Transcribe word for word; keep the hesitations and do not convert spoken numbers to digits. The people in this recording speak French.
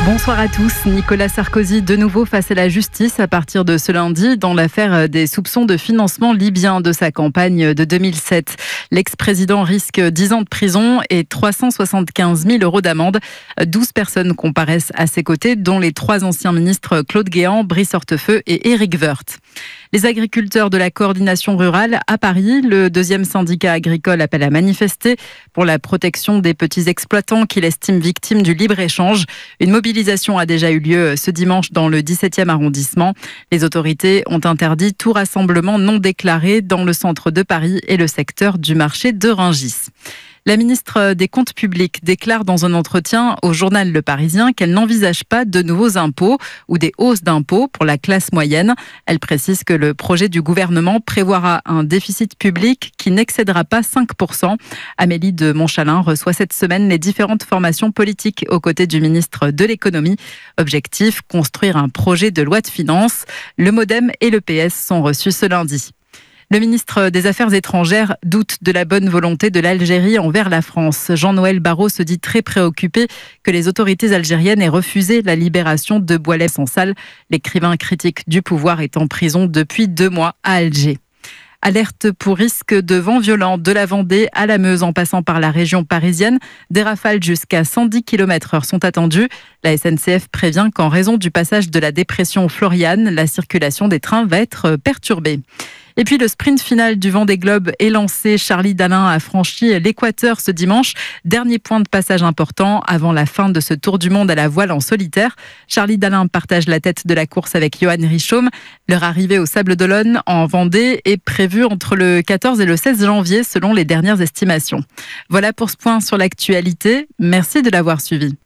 Bonsoir à tous. Nicolas Sarkozy de nouveau face à la justice à partir de ce lundi dans l'affaire des soupçons de financement libyen de sa campagne de deux mille sept. L'ex-président risque dix ans de prison et trois cent soixante-quinze mille euros d'amende. douze personnes comparaissent à ses côtés, dont les trois anciens ministres Claude Guéant, Brice Hortefeux et Éric Woerth. Les agriculteurs de la coordination rurale à Paris, le deuxième syndicat agricole, appelle à manifester pour la protection des petits exploitants qu'il estime victimes du libre-échange. Une mobilisation a déjà eu lieu ce dimanche dans le dix-septième arrondissement. Les autorités ont interdit tout rassemblement non déclaré dans le centre de Paris et le secteur du marché de Rungis. La ministre des Comptes publics déclare dans un entretien au journal Le Parisien qu'elle n'envisage pas de nouveaux impôts ou des hausses d'impôts pour la classe moyenne. Elle précise que le projet du gouvernement prévoira un déficit public qui n'excédera pas cinq pour cent. Amélie de Montchalin reçoit cette semaine les différentes formations politiques aux côtés du ministre de l'Économie. Objectif, construire un projet de loi de finances. Le MoDem et le P S sont reçus ce lundi. Le ministre des Affaires étrangères doute de la bonne volonté de l'Algérie envers la France. Jean-Noël Barrot se dit très préoccupé que les autorités algériennes aient refusé la libération de Boualem Sansal. L'écrivain critique du pouvoir est en prison depuis deux mois à Alger. Alerte pour risque de vent violent de la Vendée à la Meuse en passant par la région parisienne. Des rafales jusqu'à cent dix kilomètres heure sont attendues. La S N C F prévient qu'en raison du passage de la dépression Floriane, la circulation des trains va être perturbée. Et puis le sprint final du Vendée Globe est lancé. Charlie Dalin a franchi l'équateur ce dimanche. Dernier point de passage important avant la fin de ce tour du monde à la voile en solitaire. Charlie Dalin partage la tête de la course avec Johan Richomme. Leur arrivée au Sables d'Olonne en Vendée est prévue entre le quatorze et le seize janvier selon les dernières estimations. Voilà pour ce point sur l'actualité. Merci de l'avoir suivi.